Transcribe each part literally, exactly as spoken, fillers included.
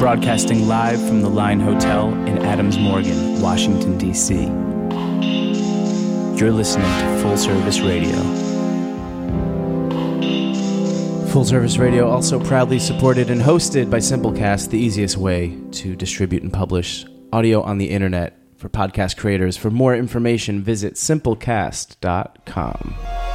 broadcasting live from the Line Hotel in Adams Morgan, Washington, D C You're listening to Full Service Radio. Full Service Radio also proudly supported and hosted by Simplecast, the easiest way to distribute and publish audio on the internet for podcast creators. For more information, visit simplecast dot com.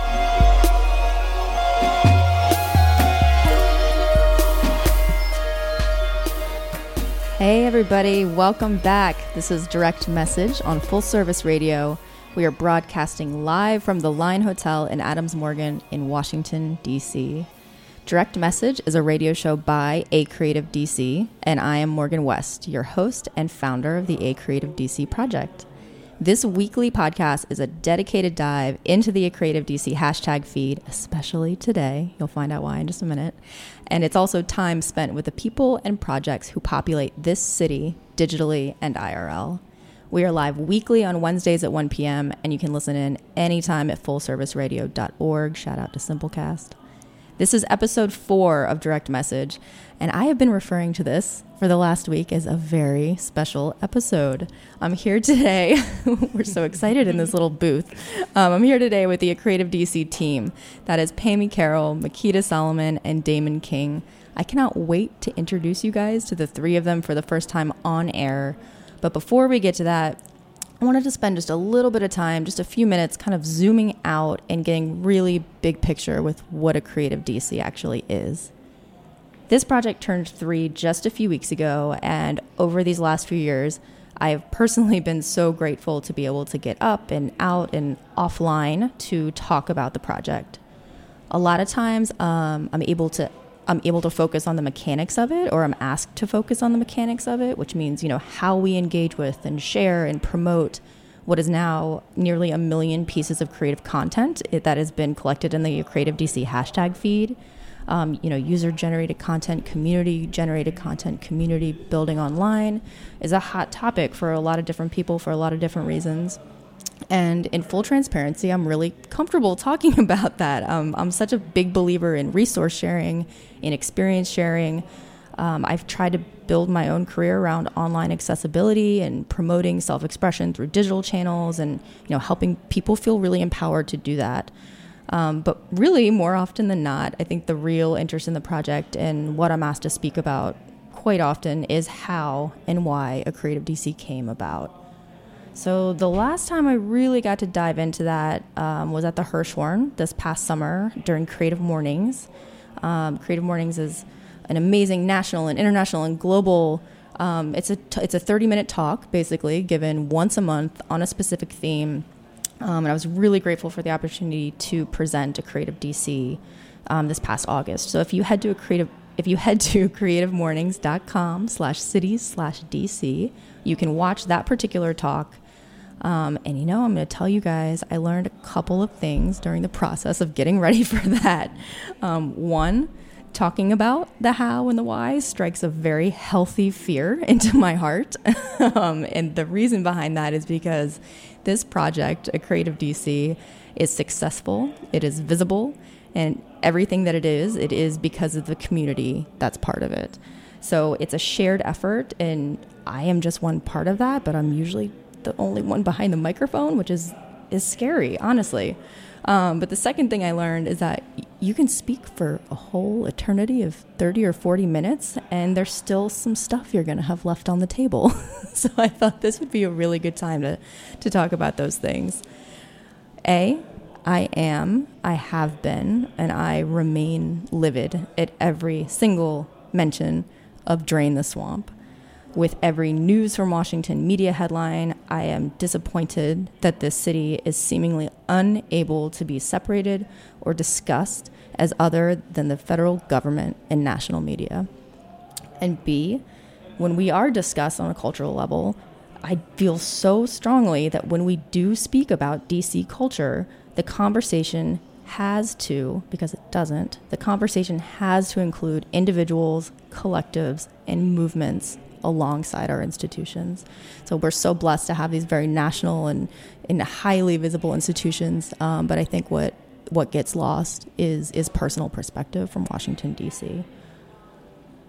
Hey everybody, welcome back. This is Direct Message on Full Service Radio. We are broadcasting live from the Line Hotel in Adams Morgan in Washington, D C Direct Message is a radio show by A Creative D C, and I am Morgan West, your host and founder of the A Creative D C project. This weekly podcast is a dedicated dive into the A Creative D C hashtag feed, especially today. You'll find out why in just a minute. And it's also time spent with the people and projects who populate this city digitally and I R L. We are live weekly on Wednesdays at one p.m., and you can listen in anytime at full service radio dot org. Shout out to Simplecast. This is episode four of Direct Message, and I have been referring to this for the last week as a very special episode. I'm here today. We're so excited in this little booth. Um, I'm here today with the A Creative D C team. That is Pammy Carroll, Makita Solomon, and Damon King. I cannot wait to introduce you guys to the three of them for the first time on air. But before we get to that, I wanted to spend just a little bit of time, just a few minutes, kind of zooming out and getting really big picture with what A Creative D C actually is. This project turned three just a few weeks ago, and over these last few years, I have personally been so grateful to be able to get up and out and offline to talk about the project. A lot of times, um, I'm able to I'm able to focus on the mechanics of it, or I'm asked to focus on the mechanics of it, which means, you know, how we engage with and share and promote what is now nearly a million pieces of creative content that has been collected in the Creative D C hashtag feed. Um, you know, user-generated content, community-generated content, community building online is a hot topic for a lot of different people for a lot of different reasons. And in full transparency, I'm really comfortable talking about that. Um, I'm such a big believer in resource sharing, in experience sharing. Um, I've tried to build my own career around online accessibility and promoting self-expression through digital channels, and you know, helping people feel really empowered to do that. Um, but really, more often than not, I think the real interest in the project and what I'm asked to speak about quite often is how and why A Creative D C came about. So the last time I really got to dive into that um, was at the Hirshhorn this past summer during Creative Mornings. Um, Creative Mornings is an amazing national and international and global. Um, it's a t- it's a thirty minute talk basically given once a month on a specific theme, um, and I was really grateful for the opportunity to present A Creative D C um, this past August. So if you head to a creative if you head to creative mornings dot com slash cities slash D C, you can watch that particular talk. Um, and, you know, I'm going to tell you guys, I learned a couple of things during the process of getting ready for that. Um, one, talking about the how and the why strikes a very healthy fear into my heart. um, and the reason behind that is because this project, A Creative D C, is successful, it is visible, and everything that it is, it is because of the community that's part of it. So it's a shared effort, and I am just one part of that, but I'm usually the only one behind the microphone, which is is scary, honestly. Um, but the second thing I learned is that you can speak for a whole eternity of thirty or forty minutes, and there's still some stuff you're going to have left on the table. So I thought this would be a really good time to, to talk about those things. A, I am, I have been, and I remain livid at every single mention of Drain the Swamp. With every News from Washington media headline, I am disappointed that this city is seemingly unable to be separated or discussed as other than the federal government and national media. And B, when we are discussed on a cultural level, I feel so strongly that when we do speak about D C culture, the conversation has to, because it doesn't, the conversation has to include individuals, collectives, and movements alongside our institutions. So we're so blessed to have these very national and, and highly visible institutions. Um, but I think what what gets lost is is personal perspective from Washington, D C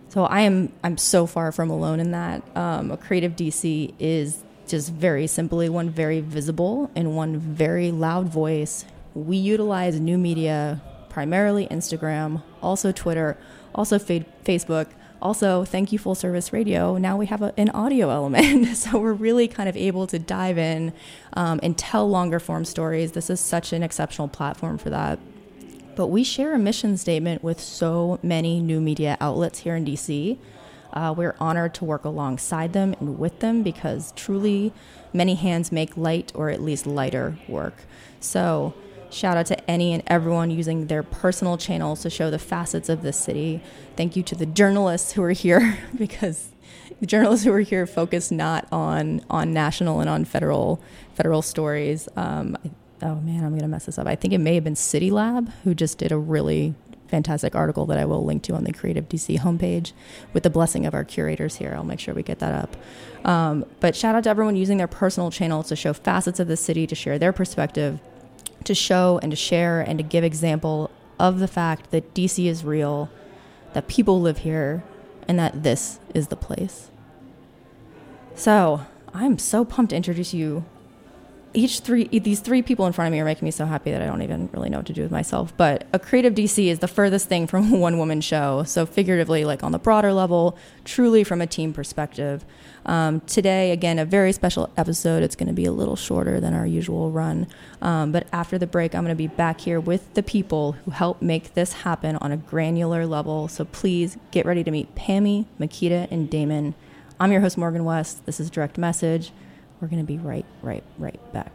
So I am I'm so far from alone in that. Um, a Creative D C is just very simply one very visible and one very loud voice. We utilize new media, primarily Instagram, also Twitter, also fa- Facebook. Also, thank you, Full Service Radio. Now we have a, an audio element. So we're really kind of able to dive in um, and tell longer form stories. This is such an exceptional platform for that. But we share a mission statement with so many new media outlets here in D C. Uh, we're honored to work alongside them and with them because truly many hands make light, or at least lighter, work. So shout out to any and everyone using their personal channels to show the facets of this city. Thank you to the journalists who are here because the journalists who are here focus not on on national and on federal federal stories. Um, oh man, I'm going to mess this up. I think it may have been City Lab who just did a really fantastic article that I will link to on the Creative D C homepage with the blessing of our curators here. I'll make sure we get that up. Um, but shout out to everyone using their personal channels to show facets of the city, to share their perspective, to show and to share and to give example of the fact that D C is real, that people live here, and that this is the place. So I'm so pumped to introduce you. Each three, these three people in front of me are making me so happy that I don't even really know what to do with myself. But a Creative D C is the furthest thing from a one-woman show. So figuratively, like on the broader level, truly from a team perspective. Um, today, again, a very special episode. It's going to be a little shorter than our usual run. Um, but after the break, I'm going to be back here with the people who help make this happen on a granular level. So please get ready to meet Pammy, Makita, and Damon. I'm your host, Morgan West. This is Direct Message. We're going to be right, right, right back.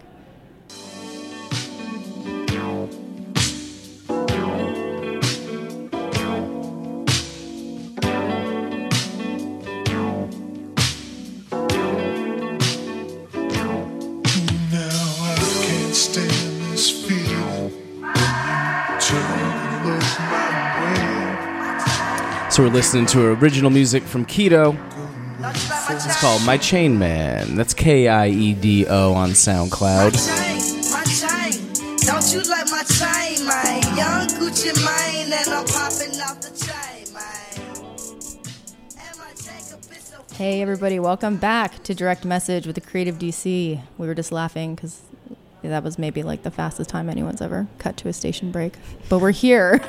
So we're listening to original music from Kido. It's called My Chain Man. That's K I E D O on SoundCloud. My chain, my chain. Don't you like my chain, man? Young Gucci Mane, and I'm popping off the chain, man. Hey everybody, welcome back to Direct Message with the Creative D C. We were just laughing because that was maybe like the fastest time anyone's ever cut to a station break. But we're here.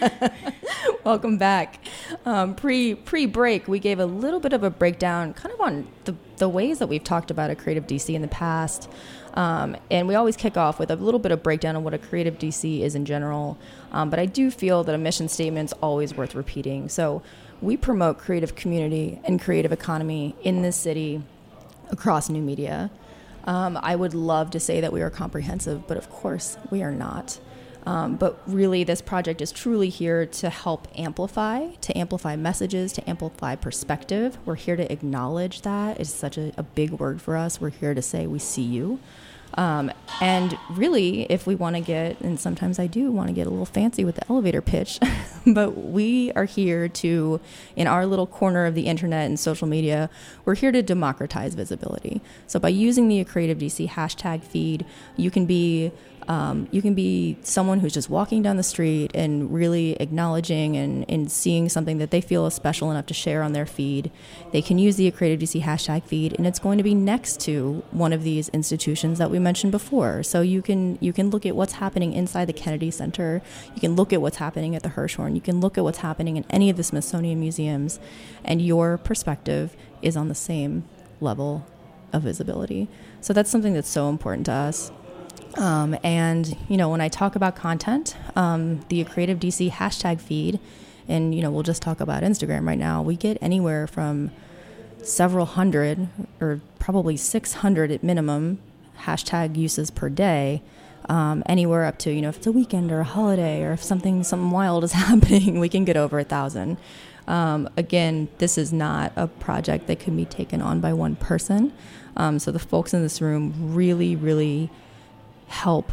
Welcome back. Um, pre pre break, we gave a little bit of a breakdown, kind of on the the ways that we've talked about a Creative D C in the past, um, and we always kick off with a little bit of breakdown on what a Creative D C is in general. Um, but I do feel that a mission statement's always worth repeating. So we promote creative community and creative economy in this city across new media. Um, I would love to say that we are comprehensive, but of course we are not. Um, but really, this project is truly here to help amplify, to amplify messages, to amplify perspective. We're here to acknowledge that. It's such a, a big word for us. We're here to say we see you. Um, and really, if we want to get, and sometimes I do want to get a little fancy with the elevator pitch, but we are here to, in our little corner of the internet and social media, we're here to democratize visibility. So by using the Creative D C hashtag feed, you can be Um, you can be someone who's just walking down the street and really acknowledging and, and seeing something that they feel is special enough to share on their feed. They can use the Creative D C hashtag feed, and it's going to be next to one of these institutions that we mentioned before. So you can you can look at what's happening inside the Kennedy Center. You can look at what's happening at the Hirshhorn. You can look at what's happening in any of the Smithsonian museums, and your perspective is on the same level of visibility. So that's something that's so important to us. Um, and, you know, when I talk about content, um, the Creative D C hashtag feed, and, you know, we'll just talk about Instagram right now, we get anywhere from several hundred or probably six hundred at minimum hashtag uses per day, um, anywhere up to, you know, if it's a weekend or a holiday or if something, something wild is happening, we can get over a thousand. Um, again, this is not a project that can be taken on by one person. Um, so the folks in this room really, really help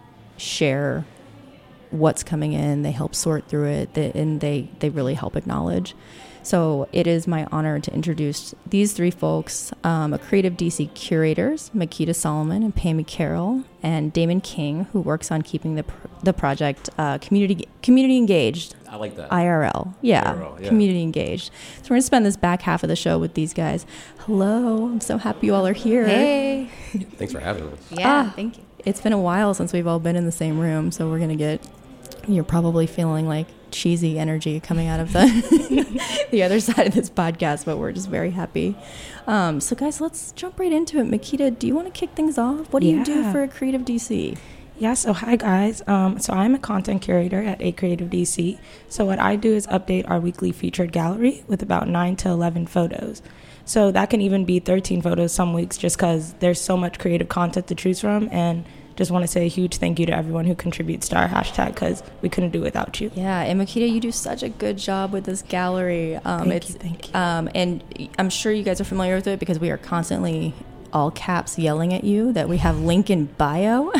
share what's coming in. They help sort through it, and they, they really help acknowledge. So it is my honor to introduce these three folks, um, a Creative D C curators, Makita Solomon and Pammy Carroll, and Damon King, who works on keeping the the project uh, community community engaged. I like that. I R L. Yeah. I R L, yeah. Community engaged. So we're going to spend this back half of the show with these guys. Hello. I'm so happy you all are here. Hey. Thanks for having us. Yeah, Ah. thank you. It's been a while since we've all been in the same room, so we're going to get, you're probably feeling like cheesy energy coming out of the the other side of this podcast, but we're just very happy. Um, so guys, let's jump right into it. Makita, do you want to kick things off? What do you do Yeah. for Creative D C? Yeah, so hi guys. Um, so I'm a content curator at A Creative D C. So what I do is update our weekly featured gallery with about nine to eleven photos. So that can even be thirteen photos some weeks just because there's so much creative content to choose from. And just want to say a huge thank you to everyone who contributes to our hashtag because we couldn't do it without you. Yeah, and Makita, you do such a good job with this gallery. Um, Thank it's, you, thank you. Um, and I'm sure you guys are familiar with it because we are constantly all caps yelling at you that we have link in bio.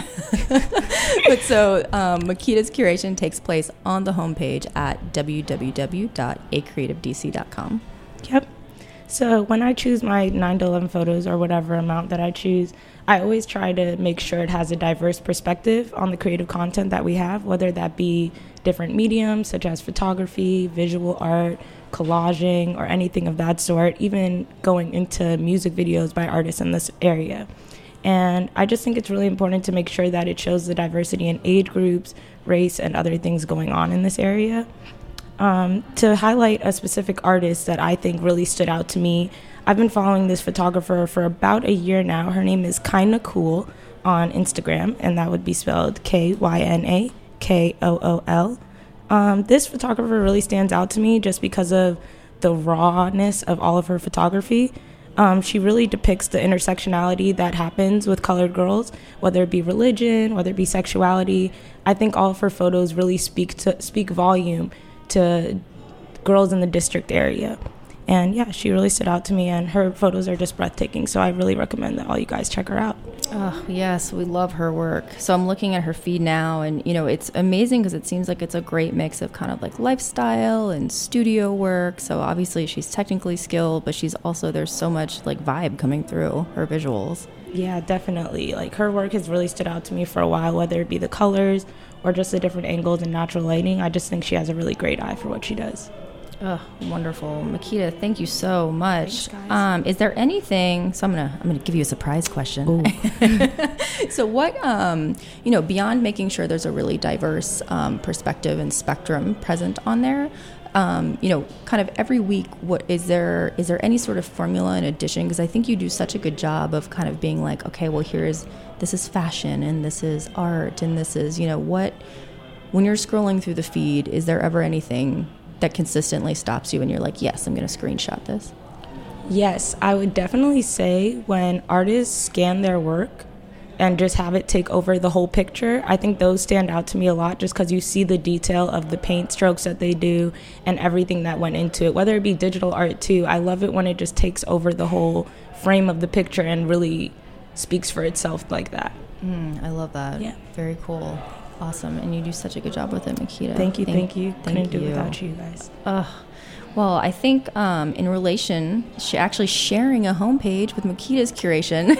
But so um, Makita's curation takes place on the homepage at w w w dot a creative d c dot com. Yep. So when I choose my nine to eleven photos or whatever amount that I choose, I always try to make sure it has a diverse perspective on the creative content that we have, whether that be different mediums such as photography, visual art, collaging, or anything of that sort, even going into music videos by artists in this area. And I just think it's really important to make sure that it shows the diversity in age groups, race, and other things going on in this area. Um, to highlight a specific artist that I think really stood out to me, I've been following this photographer for about a year now. Her name is Kinda Cool on Instagram, and that would be spelled K Y N A K O O L. Um, this photographer really stands out to me just because of the rawness of all of her photography. Um, she really depicts the intersectionality that happens with colored girls, whether it be religion, whether it be sexuality. I think all of her photos really speak to speak volume to girls in the district area. And yeah, she really stood out to me, and her photos are just breathtaking. So I really recommend that all you guys check her out. Oh, yes, we love her work. So I'm looking at her feed now, and, you know, it's amazing because it seems like it's a great mix of kind of like lifestyle and studio work. So obviously she's technically skilled, but she's also, there's so much like vibe coming through her visuals. Yeah, definitely. Like, her work has really stood out to me for a while, whether it be the colors or just the different angles and natural lighting. I just think she has a really great eye for what she does. Oh, wonderful. Makita, thank you so much. Thanks, guys. Um, is there anything, so I'm going to I'm gonna give you a surprise question. So what, um, you know, beyond making sure there's a really diverse um, perspective and spectrum present on there, um, you know, kind of every week, what is there, is there any sort of formula in addition? Because I think you do such a good job of kind of being like, okay, well, here's, this is fashion and this is art and this is, you know, what, when you're scrolling through the feed, is there ever anything that consistently stops you and you're like, yes, I'm going to screenshot this? Yes, I would definitely say when artists scan their work and just have it take over the whole picture, I think those stand out to me a lot just because you see the detail of the paint strokes that they do and everything that went into it, whether it be digital art too. I love it when it just takes over the whole frame of the picture and really speaks for itself like that. Mm, I love that. Yeah. Very cool. Awesome. And you do such a good job with it, Makita. Thank you, thank, you. thank Couldn't do it you. without you guys. Ugh. Well, I think um, in relation, she actually sharing a homepage with Makita's curation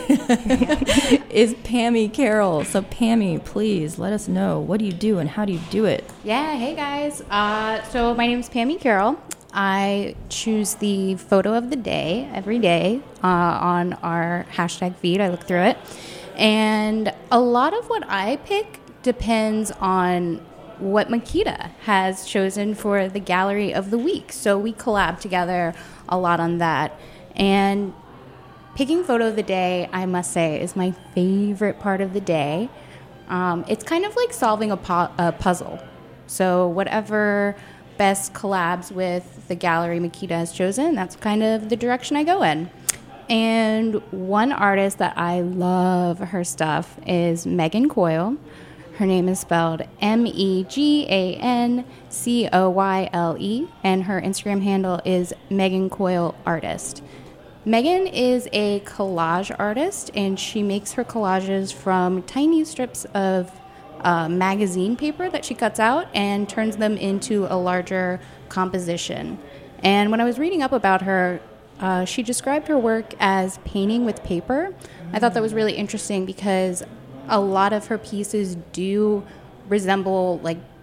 is Pammy Carroll. So Pammy, please let us know, what do you do and how do you do it? Yeah, hey guys. Uh, so my name is Pammy Carroll. I choose the photo of the day every day uh, on our hashtag feed. I look through it. And a lot of what I pick depends on what Makita has chosen for the gallery of the week. So we collab together a lot on that. And picking photo of the day, I must say, is my favorite part of the day. Um, it's kind of like solving a, po- a puzzle. So whatever best collabs with the gallery Makita has chosen, that's kind of the direction I go in. And one artist that I love her stuff is Megan Coyle. Her name is spelled M E G A N C O Y L E, and her Instagram handle is Megan Coyle Artist. Megan is a collage artist, and she makes her collages from tiny strips of uh, magazine paper that she cuts out and turns them into a larger composition. And when I was reading up about her, uh, she described her work as painting with paper. I thought that was really interesting because a lot of her pieces do resemble like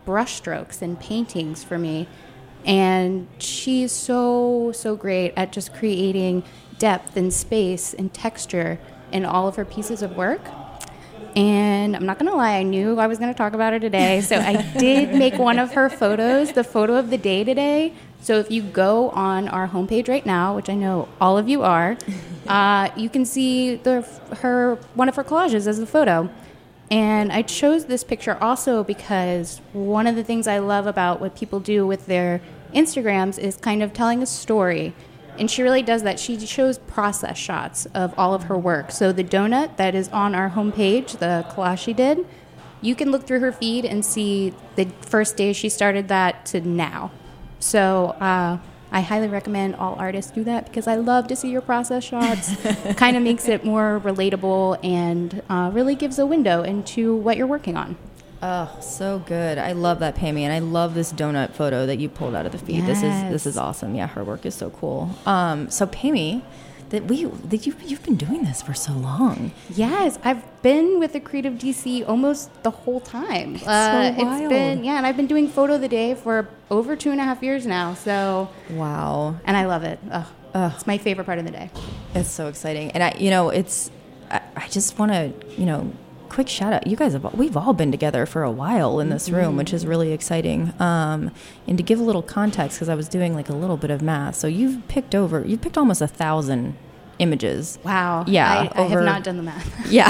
brushstrokes and paintings for me. And she's so, so great at just creating depth and space and texture in all of her pieces of work. And I'm not going to lie, I knew I was going to talk about her today. So I did make one of her photos, the photo of the day today. So if you go on our homepage right now, which I know all of you are, uh, you can see the her one of her collages as the photo. And I chose this picture also because one of the things I love about what people do with their Instagrams is kind of telling a story. And she really does that. She shows process shots of all of her work. So the donut that is on our homepage, the collage she did, you can look through her feed and see the first day she started that to now. So uh, I highly recommend all artists do that because I love to see your process shots. Kind of makes it more relatable and uh, really gives a window into what you're working on. Oh, so good. I love that, Pammy, and I love this donut photo that you pulled out of the feed. Yes. This is this is awesome. Yeah, her work is so cool. Um, so Pammy, that we that you you've been doing this for so long. Yes, I've been with the Creative D C almost the whole time. It's uh, so wild. It's been yeah, and I've been doing photo of the day for over two and a half years now. So Wow, and I love it. Ugh, Ugh. It's my favorite part of the day. it's so exciting. And I, you know, it's I, I just want to, you know. Quick shout out. You guys have, we've all been together for a while in this room, which is really exciting. Um, and to give a little context, because I was doing like a little bit of math. So you've picked over, you've picked almost a thousand images. Wow. Yeah. I, I over, have not done the math. Yeah.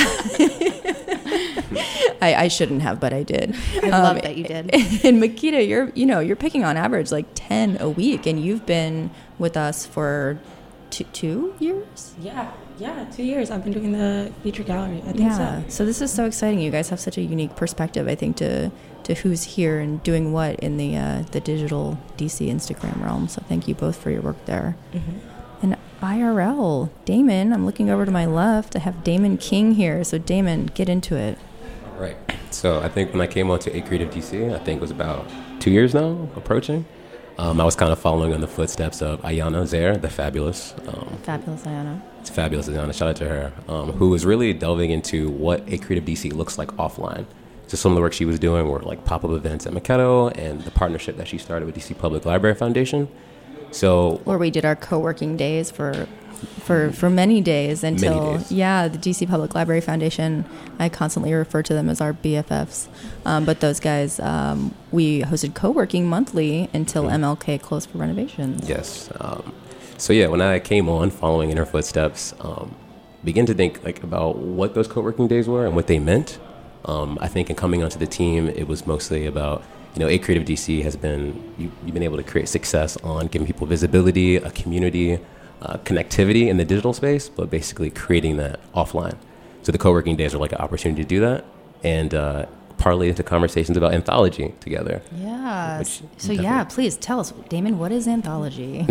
I, I shouldn't have, but I did. I um, love that you did. And Makita, you're, you know, you're picking on average like ten a week, and you've been with us for two, two years? Yeah, yeah, two years. I've been doing the feature gallery. I think Yeah. so. So this is so exciting. You guys have such a unique perspective, I think, to to who's here and doing what in the uh, the digital D C Instagram realm. So thank you both for your work there. Mm-hmm. And I R L, Damon, I'm looking over to my left. I have Damon King here. So Damon, get into it. Right. So I think when I came on to A Creative D C, I think it was about two years now, approaching. Um, I was kind of following in the footsteps of Ayana Zaire, the fabulous. Um, Fabulous, Ayana. it's fabulous, Ayana. Shout out to her. Um, who was really delving into what A Creative D C looks like offline. So some of the work she was doing were like pop-up events at Maquetto and the partnership that she started with D C Public Library Foundation. So Where we did our co-working days for for for many days until Many days. yeah, the D C Public Library Foundation. I constantly refer to them as our B F Fs, um, but those guys, um, we hosted co-working monthly until Mhm. M L K closed for renovations. Yes. Um, so yeah, when I came on, following in her footsteps, um, began to think like about what those co-working days were and what they meant. Um, I think in coming onto the team, it was mostly about, you know, A Creative D C has been, you, you've been able to create success on giving people visibility, a community, uh, connectivity in the digital space, but basically creating that offline. So the co-working days are like an opportunity to do that and uh, parlay into conversations about anthology together. Yeah. Which So yeah, definitely- please tell us, Damon, what is anthology?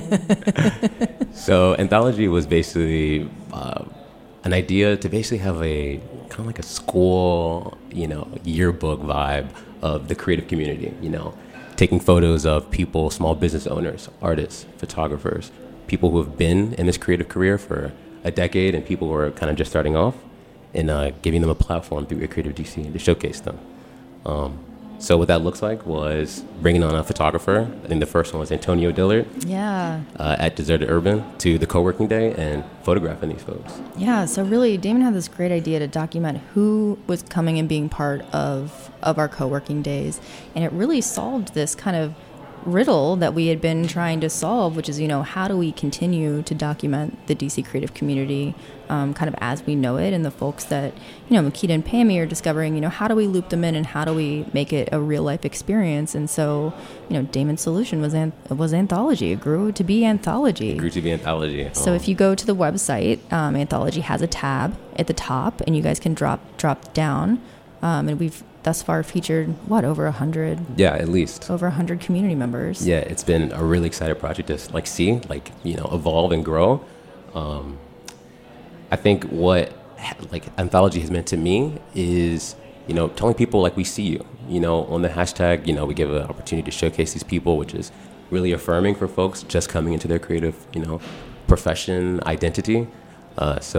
So anthology was basically uh, an idea to basically have a kind of like a school, you know, yearbook vibe of the creative community, you know, taking photos of people, small business owners, artists, photographers, people who have been in this creative career for a decade and people who are kind of just starting off, and uh, giving them a platform through A Creative D C to showcase them. Um, so what that looks like was bringing on a photographer. I think the first one was Antonio Dillard Yeah. uh, at Deserted Urban to the co-working day and photographing these folks. Yeah, so really, Damon had this great idea to document who was coming and being part of of our co-working days, and it really solved this kind of riddle that we had been trying to solve, which is, you know, how do we continue to document the D C creative community um, kind of as we know it, and the folks that, you know, Makita and Pammy are discovering, you know, how do we loop them in and how do we make it a real life experience? And so, you know, Damon's solution was an, was anthology. It grew to be anthology. Grew to be anthology. So Um, if you go to the website, um, Anthology has a tab at the top, and you guys can drop drop down. Um, and we've thus far featured what over a hundred, yeah, at least. over a hundred community members. Yeah, it's been a really exciting project to like see, like, you know, evolve and grow. Um, I think what like anthology has meant to me is, you know, telling people like we see you, you know, on the hashtag, you know, we give an opportunity to showcase these people, which is really affirming for folks just coming into their creative, you know, profession, identity. Uh, so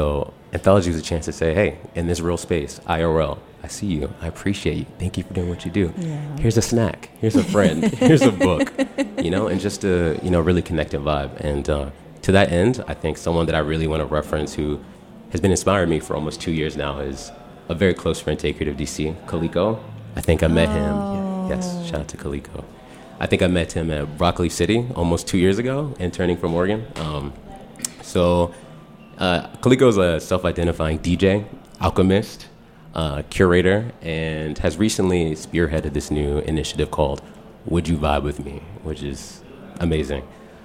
Anthology was a chance to say, hey, in this real space, I R L, I see you. I appreciate you. Thank you for doing what you do. Yeah. Here's a snack. Here's a friend. Here's a book. You know, and just a, you know, really connected vibe. And uh, to that end, I think someone that I really want to reference who has been inspiring me for almost two years now is a very close friend to Creative D C, Kaliko. I think I met him. Oh. Yeah, yes, shout out to Kaliko. I think I met him at Broccoli City almost two years ago, interning from Oregon. Um, so uh, Kaliko is a self-identifying D J, alchemist, uh, curator, and has recently spearheaded this new initiative called Would You Vibe With Me, which is amazing.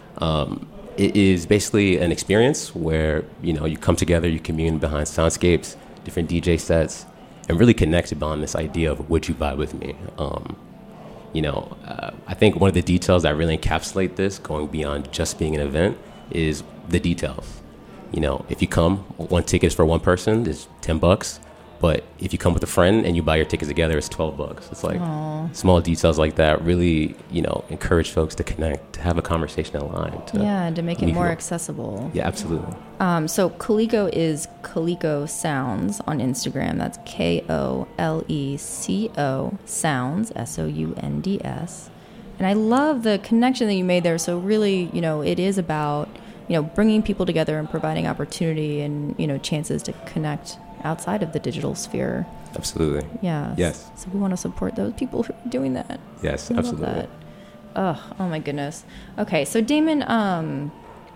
Um, it is basically an experience where, you know, you come together, you commune behind soundscapes, different D J sets, and really connect upon this idea of would you vibe with me. Um, you know, uh, I think one of the details that really encapsulate this, going beyond just being an event, is the details. You know, if you come, one ticket is for one person, it's ten bucks. But if you come with a friend and you buy your tickets together, it's twelve bucks. It's like Aww. Small details like that really, you know, encourage folks to connect, to have a conversation online. To Yeah, and to make it meet more people. accessible. Yeah, absolutely. Um, so Kaliko is Kaliko Sounds on Instagram. That's K O L E C O Sounds, S O U N D S. And I love the connection that you made there. So really, you know, it is about, you know, bringing people together and providing opportunity and, you know, chances to connect outside of the digital sphere. Absolutely. Yeah. Yes. So we want to support those people who are doing that. Yes, I love absolutely. that. Oh, oh my goodness. Okay, so Damon, um,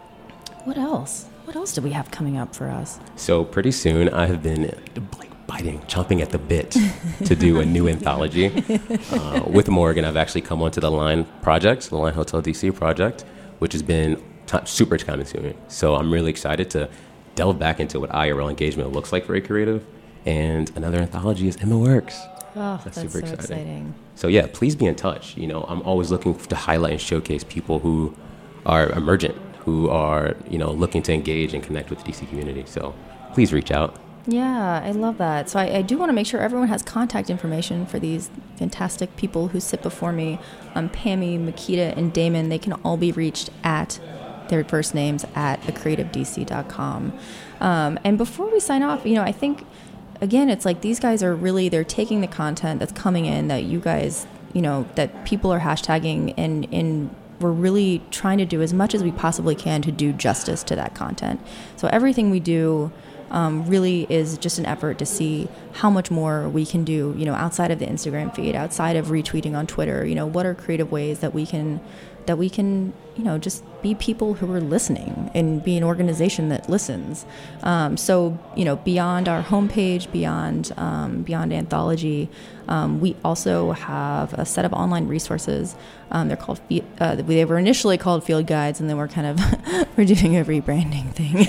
what else? What else do we have coming up for us? So pretty soon I have been like biting, chomping at the bit to do a new anthology. Uh, with Morgan, I've actually come onto the Line project, the Line Hotel D C project, which has been t- super time consuming. So I'm really excited to delve back into what I R L engagement looks like for a creative. And another anthology is in the works. Oh, That's that's, super so exciting. exciting. So yeah, please be in touch. You know, I'm always looking to highlight and showcase people who are emergent, who are, you know, looking to engage and connect with the D C community. So please reach out. Yeah, I love that. So I, I do want to make sure everyone has contact information for these fantastic people who sit before me. Um, Pammy, Makita, and Damon, they can all be reached at their first names at the creative d c dot com. Um, and before we sign off, you know, I think, again, it's like these guys are really, they're taking the content that's coming in that you guys, you know, that people are hashtagging, and, and we're really trying to do as much as we possibly can to do justice to that content. So everything we do um, really is just an effort to see how much more we can do, you know, outside of the Instagram feed, outside of retweeting on Twitter. You know, what are creative ways that we can, that we can, you know, just be people who are listening and be an organization that listens. Um, so, you know, beyond our homepage, beyond um, beyond Anthology, um, we also have a set of online resources. Um, they're called, uh, they were initially called field guides, and then we're kind of, we're doing a rebranding thing.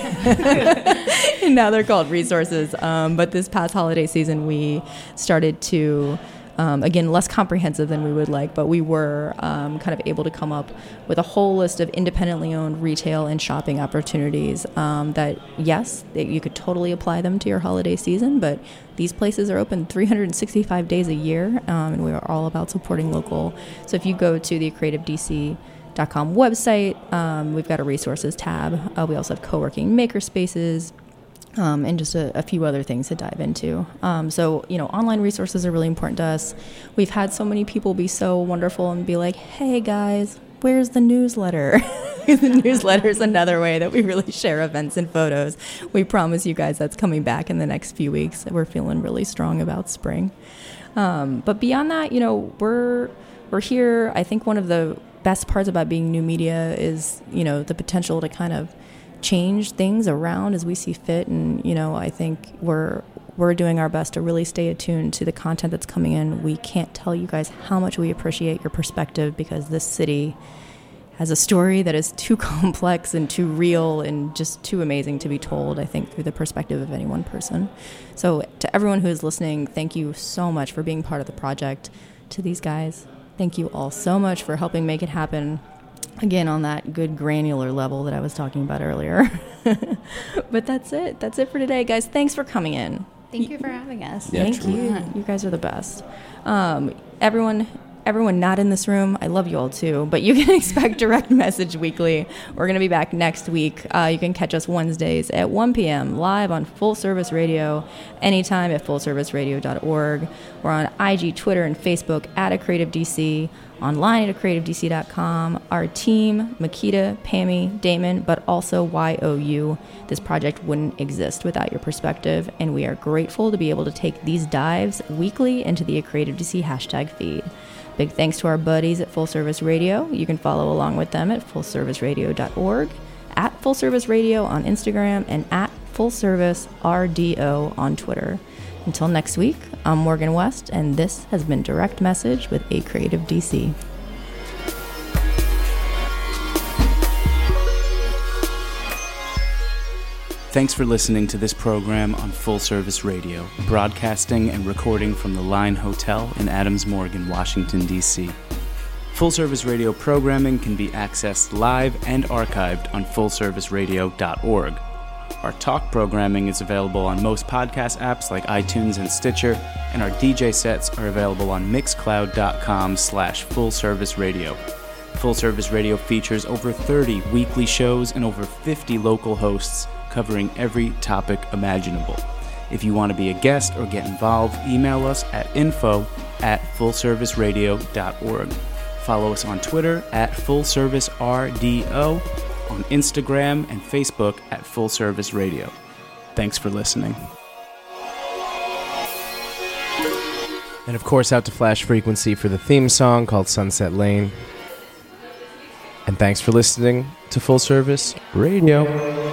And now they're called resources. Um, but this past holiday season, we started to, Um, again, less comprehensive than we would like, but we were um, kind of able to come up with a whole list of independently owned retail and shopping opportunities um, that, yes, that you could totally apply them to your holiday season, but these places are open three hundred sixty-five days a year, um, and we are all about supporting local. So if you go to the creative d c dot com website, um, we've got a resources tab. Uh, we also have co-working maker spaces, Um, and just a, a few other things to dive into. Um, so, you know, online resources are really important to us. We've had so many people be so wonderful and be like, hey, guys, where's the newsletter? The newsletter is another way that we really share events and photos. We promise you guys that's coming back in the next few weeks. We're feeling really strong about spring. Um, but beyond that, you know, we're we're here. I think one of the best parts about being new media is, you know, the potential to kind of change things around as we see fit. And, you know, I think we're we're doing our best to really stay attuned to the content that's coming in. We can't tell you guys how much we appreciate your perspective, because this city has a story that is too complex and too real and just too amazing to be told, I think, through the perspective of any one person. So to everyone who is listening, thank you so much for being part of the project. To these guys, thank you all so much for helping make it happen. Again, on that good granular level that I was talking about earlier. But that's it. That's it for today, guys. Thanks for coming in. Thank you for having us. Yeah, Thank truly. you. You guys are the best. Um, everyone, everyone not in this room, I love you all too, but you can expect Direct Message weekly. We're going to be back next week. Uh, you can catch us Wednesdays at one p.m. live on Full Service Radio, anytime at full service radio dot org. We're on I G, Twitter, and Facebook at A Creative D C, online at a creative d c dot com. Our team, Makita, Pammy, Damon, but also Y O U. This project wouldn't exist without your perspective, and we are grateful to be able to take these dives weekly into the A Creative D C hashtag feed. Big thanks to our buddies at Full Service Radio. You can follow along with them at full service radio dot org, at Full Service Radio on Instagram, and at Full Service R D O on Twitter. Until next week, I'm Morgan West, and this has been Direct Message with A Creative D C. Thanks for listening to this program on Full Service Radio, broadcasting and recording from the Line Hotel in Adams Morgan, Washington, D C. Full Service Radio programming can be accessed live and archived on full service radio dot org. Our talk programming is available on most podcast apps like iTunes and Stitcher, and our D J sets are available on mixcloud dot com slash full service radio. Full Service Radio features over thirty weekly shows and over fifty local hosts covering every topic imaginable. If you want to be a guest or get involved, email us at info at full service radio dot org. Follow us on Twitter at full service R D O, on Instagram and Facebook at Full Service Radio. Thanks for listening. And of course, out to Flash Frequency for the theme song called Sunset Lane. And thanks for listening to Full Service Radio.